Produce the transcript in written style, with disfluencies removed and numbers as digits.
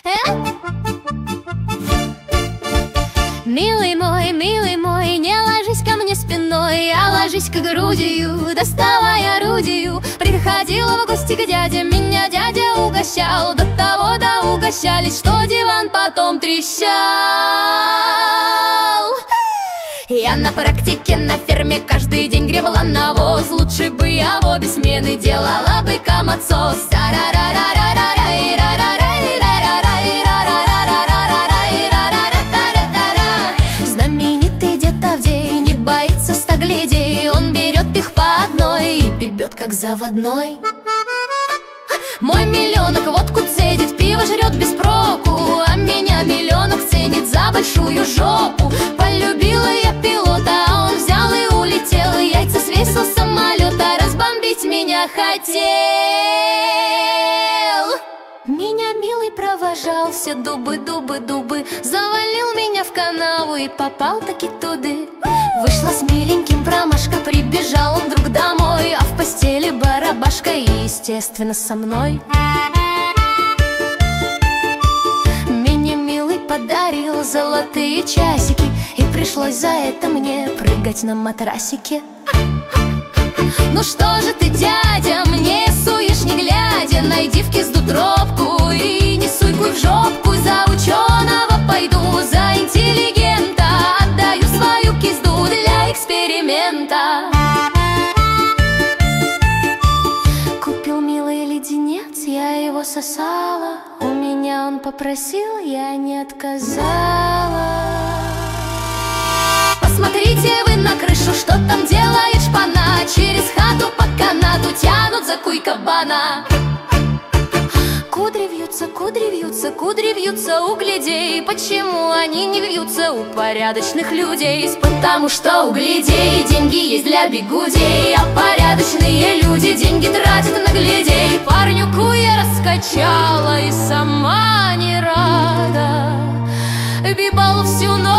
Милый мой, не ложись ко мне спиной, а ложись-ка грудью, доставай орудию. Приходила в гости к дяде, меня дядя угощал, до того угощались, что диван потом трещал. Я на практике на ферме каждый день гребла навоз. Лучше бы я в обе смены делала быкам отсос. Знаменитый дед Авдей не боится ста глядей. Он берет их по одной и пебет как заводной. Мой миллионок водку цедит, пиво жрет без проку, а меня миллионок ценит за большую жопу. Полюбила я пилота, а он взял и улетел, яйца свесил с самолета, разбомбить меня хотел. Меня милый провожал, все дубы, завалил меня в канаву и попал таки туды. Вышла с миленьким промашка, прибежал он вдруг домой, а в постели барабашка и, естественно, со мной. Меня милый подарил золотые часики, и пришлось за это мне прыгать на матрасике. Ну что же ты, дядя, мне суешь не глядя? Найди в кизду тропку и не суй-ку в жопку. За ученого пойду, за интеллигента отдаю свою кизду для эксперимента. Купил милый леденец, я его сосала, у меня он попросил, я не отказала. Посмотрите вы на крышу, что там делает шпана. Через хату по канату тянут за куй кабана. Кудри вьются у глядей. Почему они не вьются у порядочных людей? Потому что у глядей деньги есть для бигудей, а порядочные люди деньги тратят на глядей. Парнюку я раскачала и сама не рада, бибал всю ночь.